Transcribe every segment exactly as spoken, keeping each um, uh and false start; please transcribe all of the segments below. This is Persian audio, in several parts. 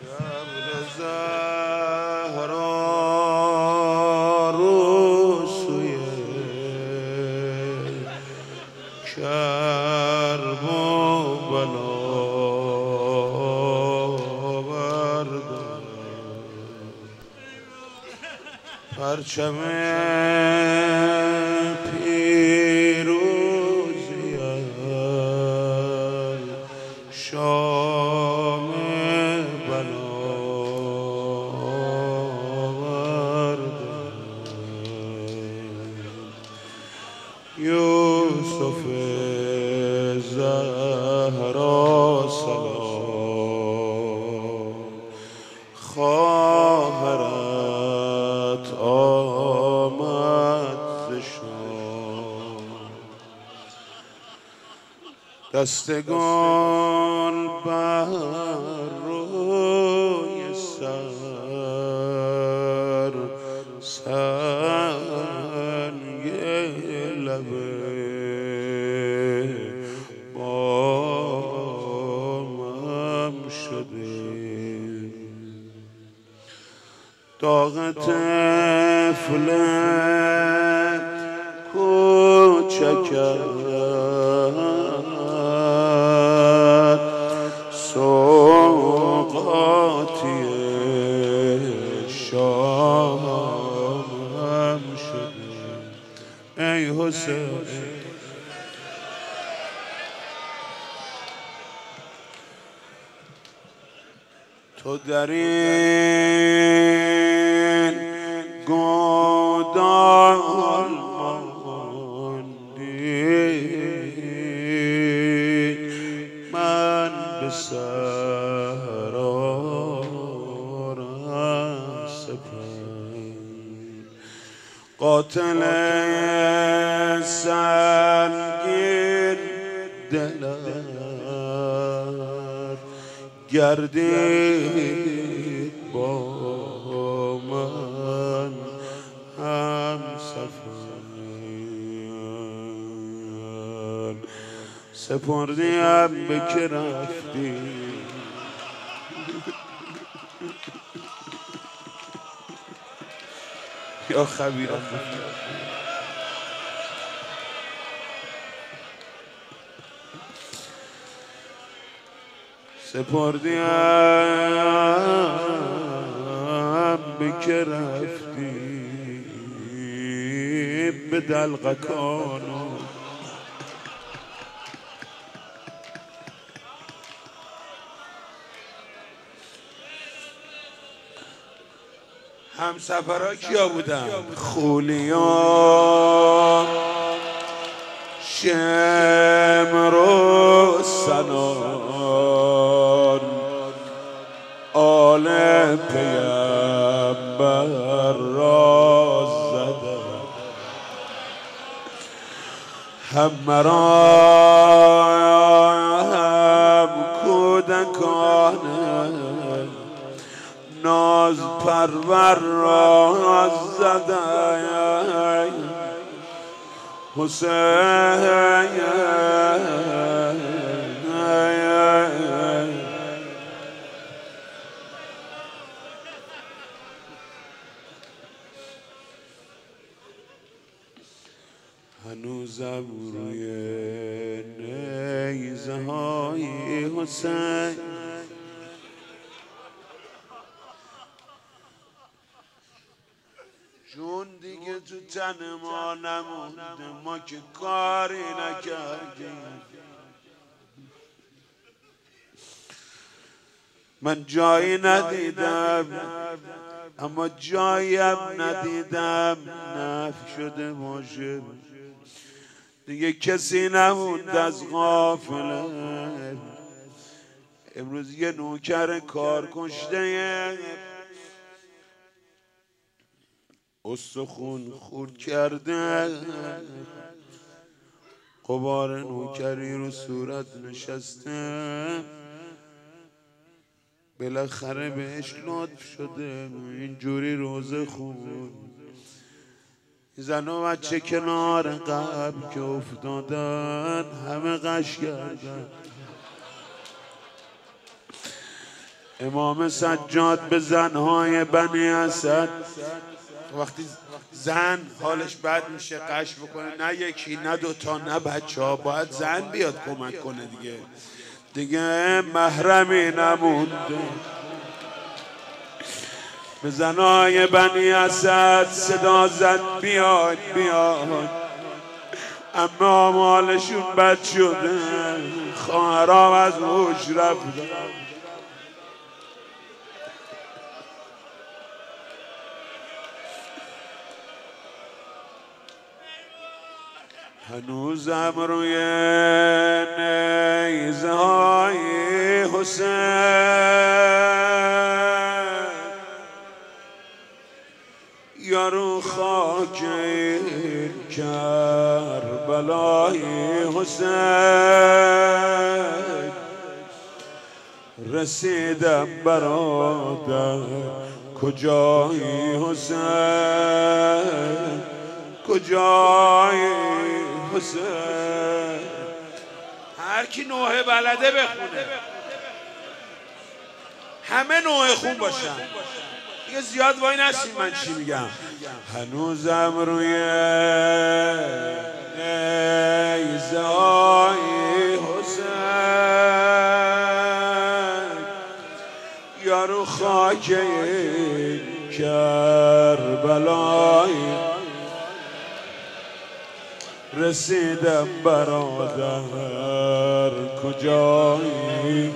قبل زهرا رو سوی کرب و بلا بردار پرچم پیروزی شام بلا بردار یوسف زهرا سلام خواهرت آمد ز شام دستگان بر روی سر سنگ لبه بامم شده داغ طفل کوچکت سوغاتی شامم شده ای حسین تو در این گودال ماندی من به سرارم سپند قاتل سنگین دلم گردید با من هم سفر سپردیم به که رفتی یا خبیرم سپردیم به که رفتی به دلقکانو هم سفرها کیا بودن؟ خولیا شمر و سنان آل پیمبر را زده هم مرا هم کودکان ناز پرور را زده حسین هنوزم روی نیزه های حسین جون دیگه تو تن ما نمونده ما که کاری نکردیم من جایی ندیدم اما جاییم ندیدم نفی شده باشه دیگه کسی نموند از غافله امروز یه نوکر کار کشته استخون خورد کرده غبار نوکری رو صورت نشسته بالاخره بهش لطف شده اینجوری روزه خون زن و بچه کنار قبل که افتادن همه قش کردن امام سجاد به زنهای بنی اسد وقتی زن حالش بد میشه قش بکنه، نه یکی نه دوتا نه بچه ها، باید زن بیاد کمک کنه دیگه دیگه محرمی نمونده. به زنهای بنی اسد صدا زد بیاد بیاد، اما مالشون بد شده، خواهرام از هوش رفتن. هنوزم روی نیزه های حسین یا رو خاک کربلای حسین رسیدم برادر کجای حسین کجای حسین. هر کی نوحه بلده بخونه، همه نوحه خون باشن دیگه، زیاد وای نسیم من چی میگم. هنوزم روی نیزه های حسین یا رو خاک کربلای رسیدم برادر کجای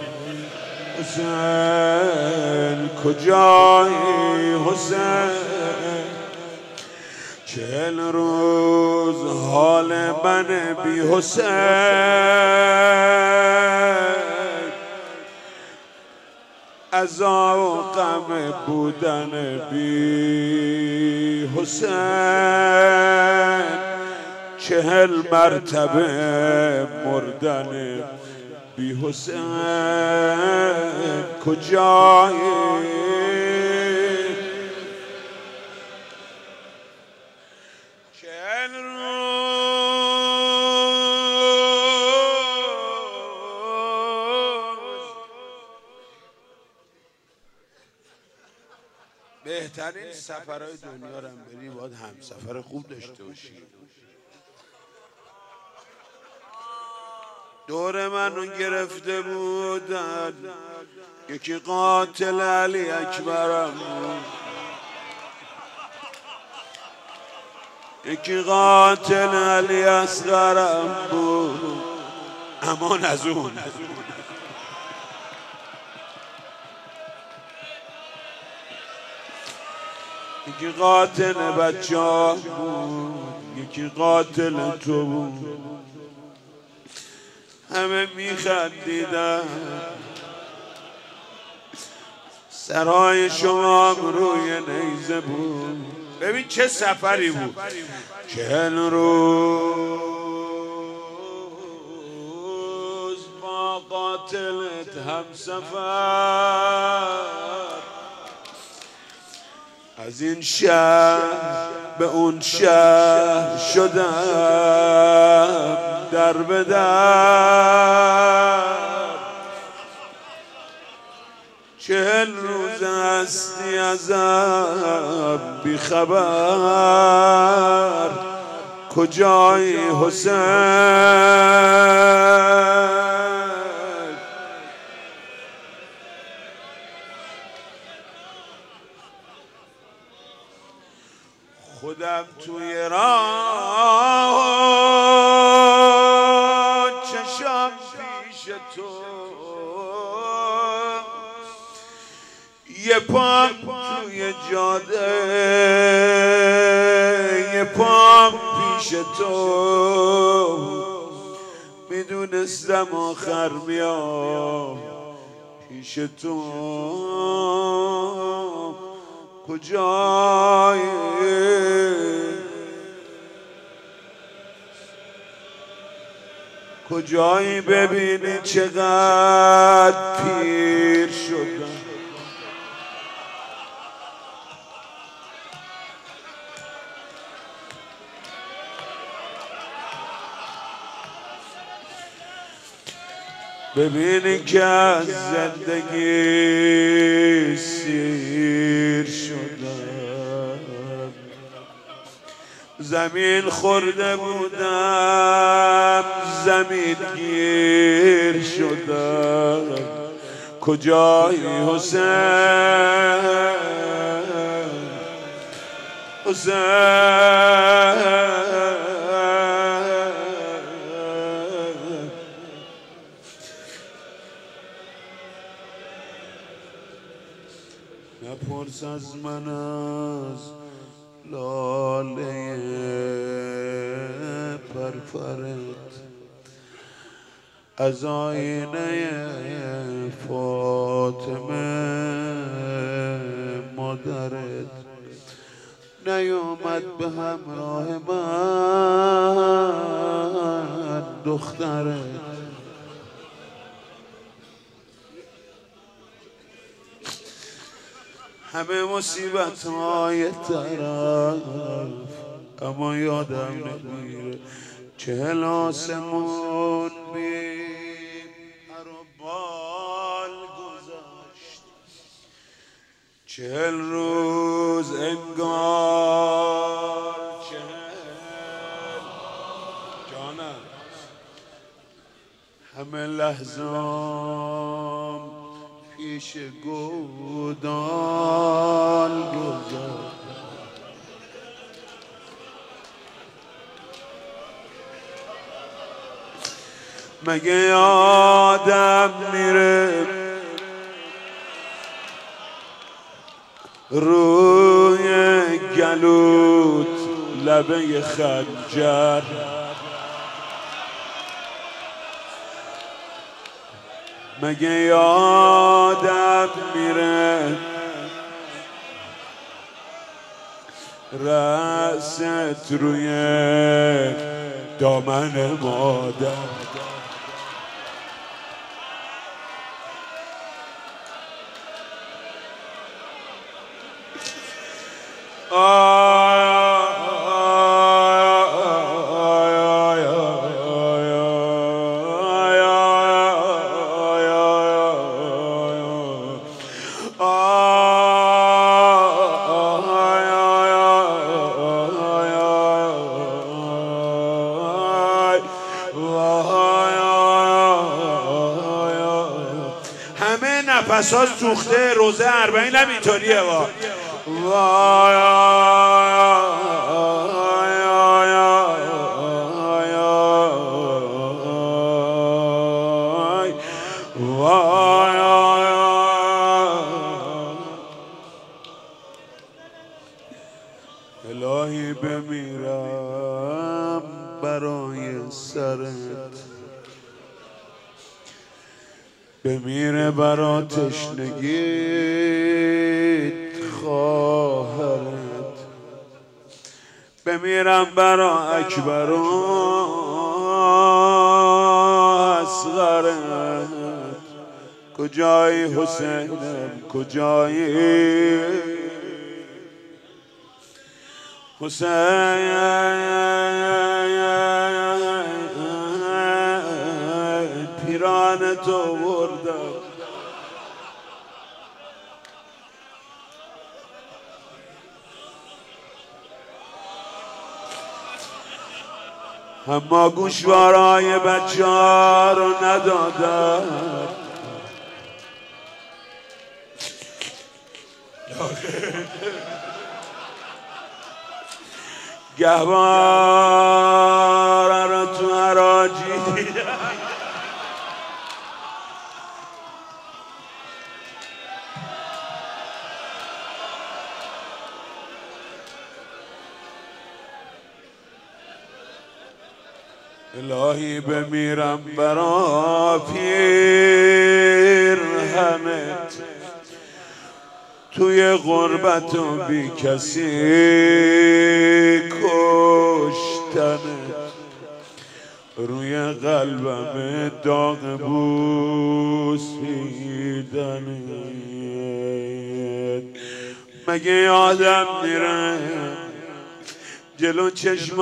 حسین کجای حسین. چهل روز حال من بی حسین، عذاب و غم بودن بی حسین، چهل مرتبه مردن بی حسین کجای چهل روز. بهترین سفرهای دنیا رو هم بری باید همسفر خوب داشته باشی. دور منو گرفته بودن، یکی قاتل علی اکبرم بود، یکی قاتل علی اصغرم بود، امان از اون. یکی قاتل بچه ها بود، یکی قاتل تو بود. همه میخندیدن، سرای شما روی نیزه بود. ببین چه سفری بود. چهل روز با قاتلت هم سفر، از این شهر به اون شهر شدم در به در. چهل روز هستی ازم بی خبر، کجای حسین. خودم توی راه چشم پیش تو، یه پام توی جاده یه پام پیش تو، میدونستم آخر میام پیش تو. کجای کجایی ببینی چقدر پیر شدم. ببینی که از زندگی سیر شدم، زمین خورده بودم زمین گیر شدم. کجایی حسین حسین؟ نپرس از من از لاله پرپرت، از آینه فاطمه مادرت، نیامد به همراه من دخترت. همه مصیبت های طرف اما یادم نمیره چهل آسمون بی پر و بال گذشت، چهل روز انگار چهل جانم، همه لحظام پیش گودال گذشت. مگه یادم میره روی گلوت لبه خنجر، مگه یادم میره رأست روی دامن مادر؟ همه نفس ها سوخته، روزه اربعین هم اینطوریه. وا الهی بمیرم برای سرت، بمیره برا تشنگیت خواهرت، بمیرم برا اکبر و اصغرت. کجایی حسینم کجایی حسین؟ پیران تو بردم، اما گوشوارای بچه ها رو ندادم. گهواره رو تو حراجی دیدم، الهی بمیرم برا پیرهنت، توی غربت و بی کسی کشتنت، روی قلبم داغ بوسیدنت. مگه یادم میره جلو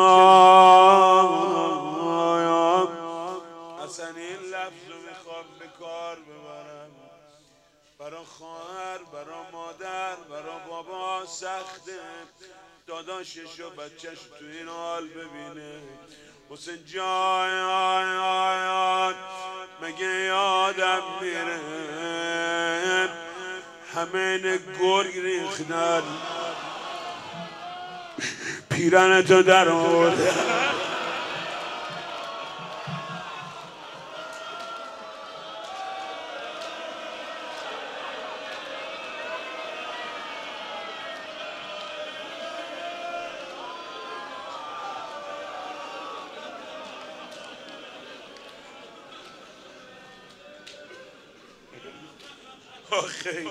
چشمام؟ اصلا این لفظ رو میخوام برا خواهر، برا مادر، برا بابا سخته داداشش و بچهش تو این حال ببینه. حسین جان مگه یادم میره همه گرگ ریختن پیرنتو در آورده. آخه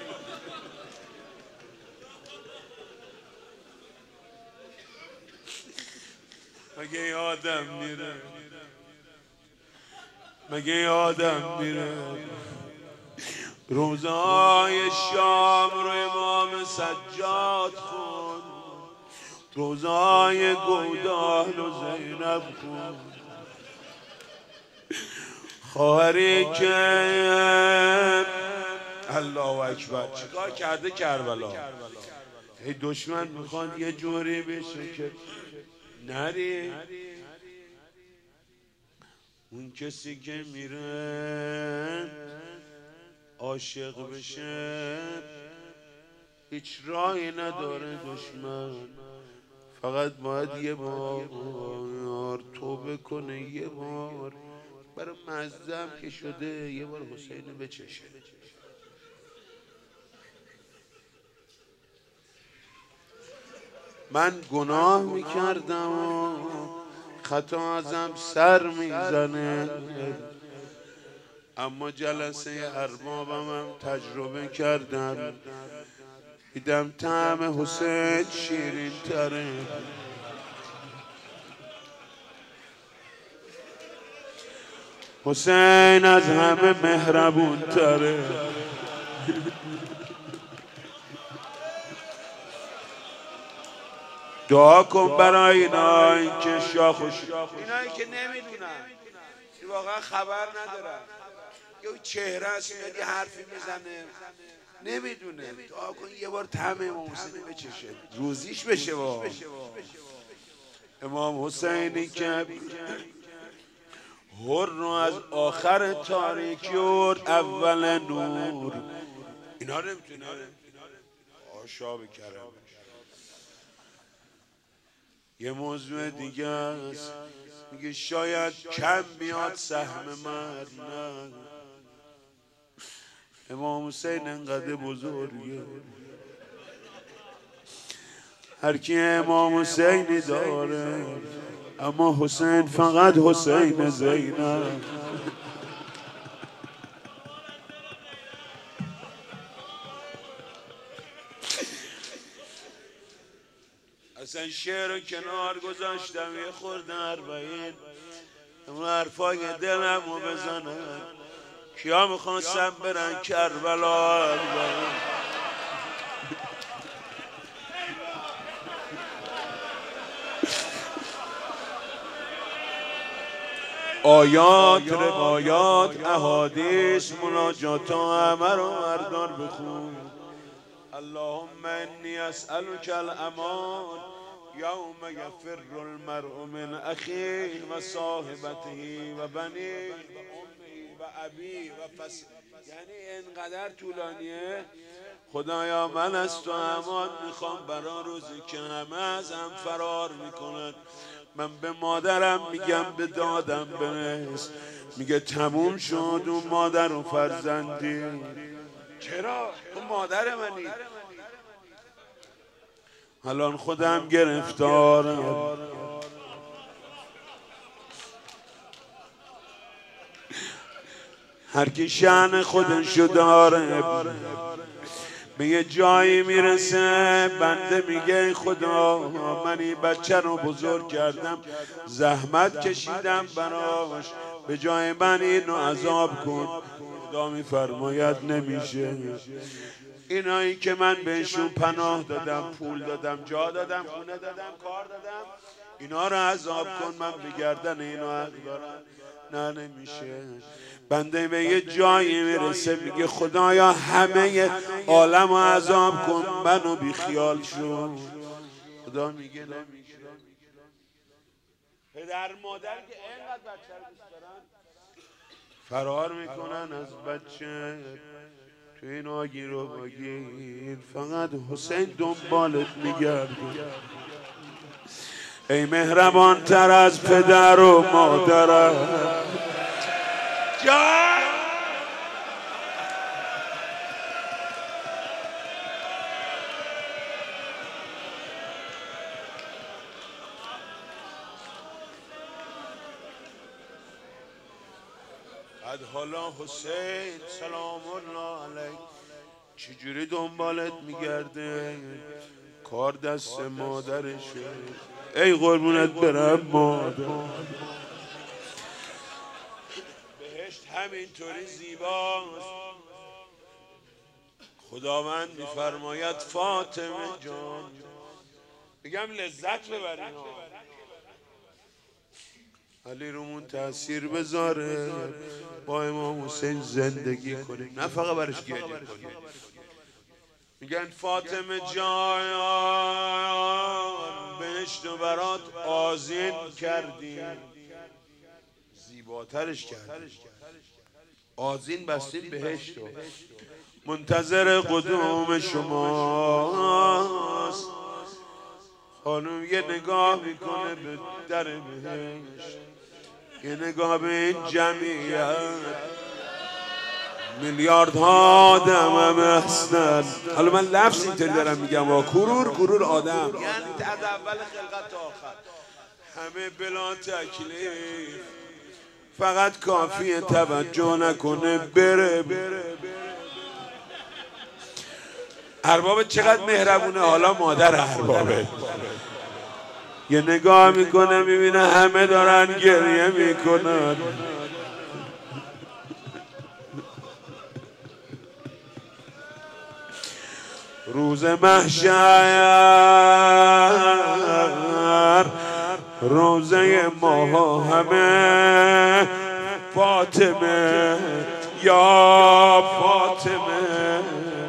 مگه یادم میره مگه یادم میره روزهای شام رو امام سجاد خون، روزهای گودال و زینب خون، خواهری که الله اکبر چیکار کرده کربلا. ای دشمن میخواد یه جوری بشه که نری. اون کسی که میره عاشق بشه هیچ راهی نداره دشمن، فقط باید یه بار توبه کنه، یه بار برای مزدم که شده یه بار حسین بچشه. من گناه میکردم و خطا ازم سر میزنه، اما جلسه اربابم هم تجربه کردم، دیدم طعم حسین شیرین تره. حسین از همه مهربون تره. دعا کن برای اینایی که شاخ و اینایی که نمیدونن، واقعا خبر ندارن، یه چهره است میاد یه حرفی میزنه نمیدونه. دعا کن یه بار طعم امام حسینی بچشه، روزیش بشه. با امام حسینی که هر رو از آخر تاریکی ورد اول نور، اینا نمیتونه آشا بکرم. یه موضوع دیگه است، میگه شاید کم بیاد سهم من، نه امام حسین انقدر بزرگه، هر کی امام حسینی داره، اما حسین فقط حسین زینب. اصلا شعر کنار گذاشتم یه خورده اربعین، اون حرفای دلم رو بزنم. کیا میخواستم برن کربلا اربعین؟ آیات، روایات، احادیث، مناجات همه رو مردان بخون. اللهم انی اسألک الامان یوم یفر المرء من اخیه و صاحبته و بنیه و امی و ابی و فس، یعنی انقدر طولانیه. خدایا من از تو امان میخوام برای روزی که همه ازم فرار میکنن. من به مادرم میگم به دادم برس، میگه تموم شد اون مادر و فرزندی. چرا؟ اون مادر منی. الان خودم گرفتارم، هر کی شأن خودشو داره به یه جایی میرسه. بنده میگه خدا من این بچه رو بزرگ کردم، زحمت کشیدم براش، به جای من اینو عذاب کن. خدا میفرماید نمیشه. اینایی که من بهشون پناه دادم، پول دادم، جا دادم، خونه دادم، کار دادم، اینا رو عذاب کن. من به گردن اینا حق دارم. نه نمیشه. بنده به یه جایی میرسه میگه خدایا همه عالم رو عذاب کن منو بی خیال شو. خدا میگه نمیشه. پدر مادر که اینقدر بچه رو دوست دارن فرار میکنن از بچه. تو این آگیر و باگیر فقط حسین دنبالت میگرده. ای مهربان تر از پدر و مادرم جان. بعد حالا حسین سلام الله علیک چجوری دنبالت میگرده؟ کار دست مادرشه. ای قربونت برم مادر. بهشت همینطوری زیباست. خداوند میفرماید فاطمه جان بگم لذت ببرین علی رومون تأثیر بذاره با امام حسین زندگی کنیم نه فقط برش گریه کنیم. میگن فاطمه جان بهشت و برات آذین کردیم زیباترش کردیم. آذین بستیم بهشت و منتظر قدوم شماست. خانم یه نگاه میکنه به در بهشت یه نگاه به این جمعیت میلیاردها آدم هم هستن. حالا من لفظ اینطوری دارم میگم وا کرور کرور آدم یعنی از اول خلقت تا آخر همه بلا تکلیف فقط کافیه توجه نکنه بره بره. ارباب چقدر مهربونه. حالا مادر اربابه یه نگاه میکنه میبینه همه دارن گریه میکنن. روز محشر روزه ما همه فاطمه یا فاطمه.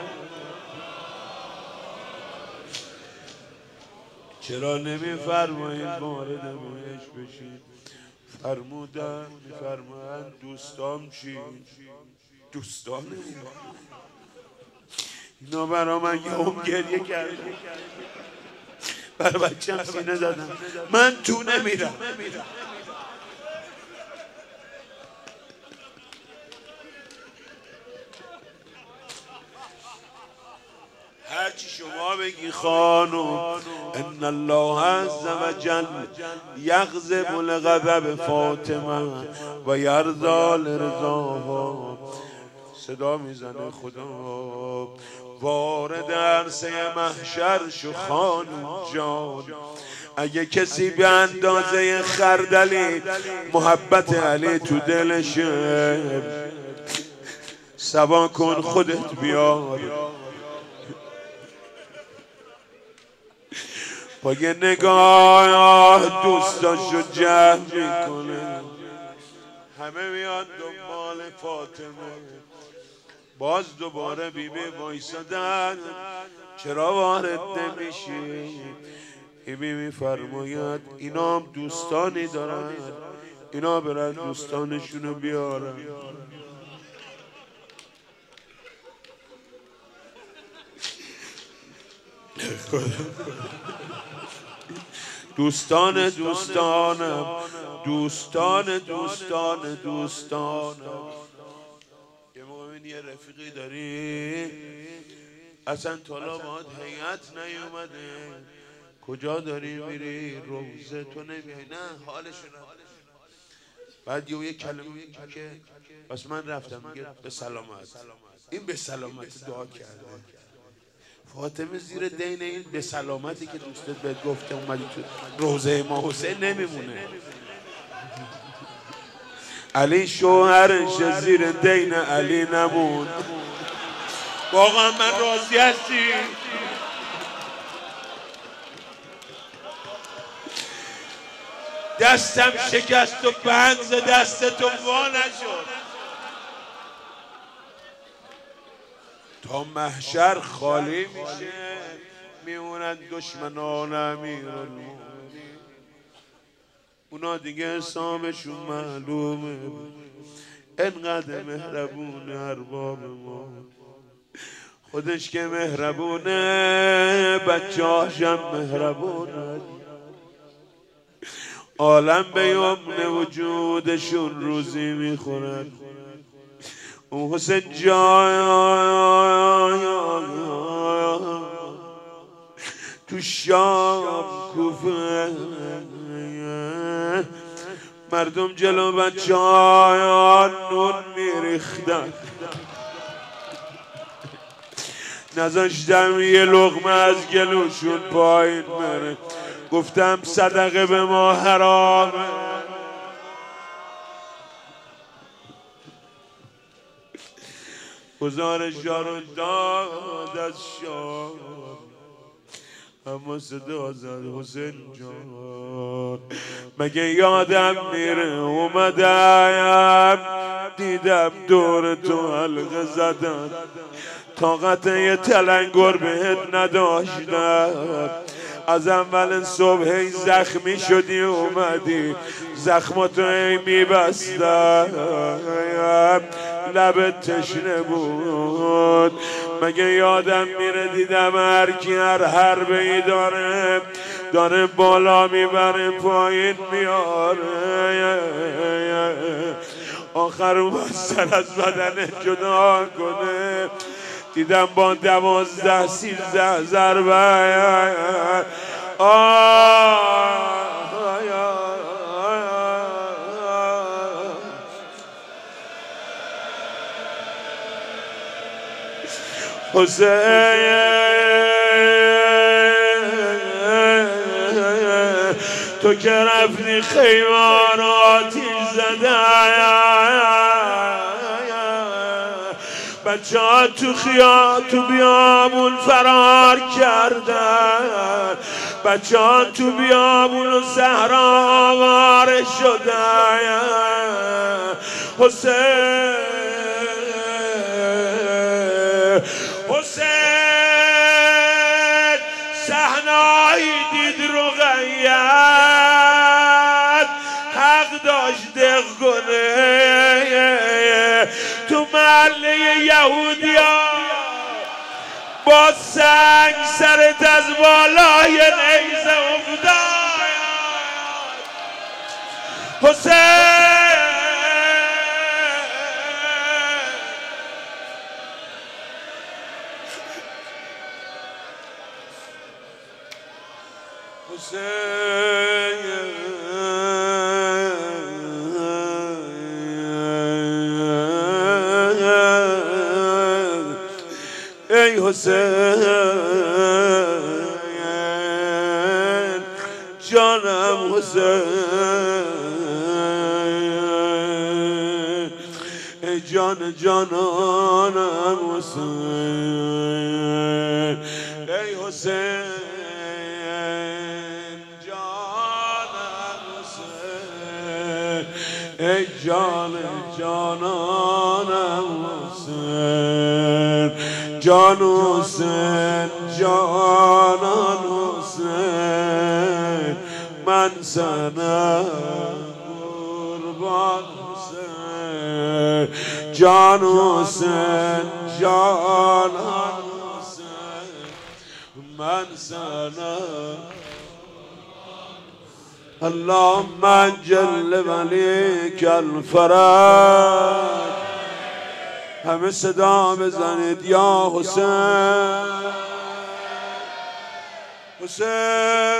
چرا نمیفرمایید وارد بهشت بشید؟ فرمودن میفرمایند دوستام چی؟ دوستان اینا برا من یه هم گریه کردن برای بچه هم سینه زدن من تو نمیرم. هرچی شما بگی خانم ان الله عز وجل یغضب لغضب فاطمه و یرضا لرضاها. صدا میزنه خدا وارد عرصه محشر شو خانم جان. اگه کسی به اندازه خردلی محبت علی تو دلشه سوا کن خودت بیار. با یه نگاه دوستاشو جمع میکنه همه میاد دنبال فاطمه. باز دوباره بیبی وایسادن چرا وارد نمیشی؟ بیبی میفرماید اینا هم دوستانی دارن اینا برن دوستانشونو بیارن. دوستان دوستانم دوستان دوستان دوستانم. یه موقع این یه رفیقی داری اصلا تالا باید هیئت نیومده کجا داری میری روزه تو نمیای نه حالشون. بعد یه کلمه میگه که بس من رفتم میگه به سلامت. این به سلامت دعا کرده. فاطمه زیر دین این به سلامتی که دوستت بهت گفته اومدی تو روزه ما حسین نمیمونه. علی شوهرش زیر دین علی نمون. واقعا من راضی هستی؟ دستم شکست و بند ز دست تو وا نشد. تا محشر خالی میشه میمونن دشمنان امیرالمومنین، اونا دیگه حسابشون معلومه. انقدر مهربون ارباب ما، خودش که مهربونه بچه‌هاشم مهربونه. عالم به یمن وجودشون روزی میخورن. اون حسین جان تو شام کوفه، مردم جلو بچه ها نون میریختن، نذاشتم یه لقمه از گلوشون پایین بره. گفتم صدقه به ما حرامه. گزارش رو داد از شام، اما صدا زد حسین جان مگه یادم میره اومدم دیدم دور تو حلقه زدن، طاقت یه تلنگر بهت نداشتم. از اول صبح زخمی شدی اومدی زخماتو ای میبستم، لبت تشنه بود. مگه یادم میره دیدم هر کی هر حربه ای داره داره بالا میبره پایین میاره، آخر اومد سر از بدن جدا کنه. دیدم با دوازده سیزده ضربه حسین تو که رفتی خیمه رو آتیش زده، بچه ها تو خیام تو بیابون فرار کردن، بچه ها تو بیابون و صحرا آواره شدن. حسین حسین صحنه‌ای دید رقیت حق داشت دق کنه. تو محله یهودیا با سنگ سرت از بالای نیزه افتاد. حسین حسین ای حسین جانم حسین ای جان جانانم حسین ای حسین جانم حسین ای جان جانانم حسین جان حسین جانان حسین من سنم قربان حسین جان حسین جانان حسین من سنم. اللهم جل ولیک الفرج. همه صدا بزنید یا حسین حسین